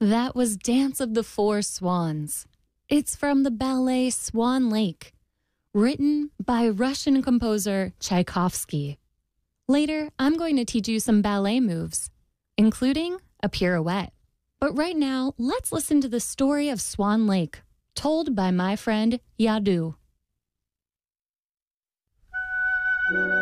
That was Dance of the Four Swans. It's from the ballet Swan Lake, written by Russian composer Tchaikovsky. Later, I'm going to teach you some ballet moves, including a pirouette. But right now, let's listen to the story of Swan Lake, told by my friend Yadu.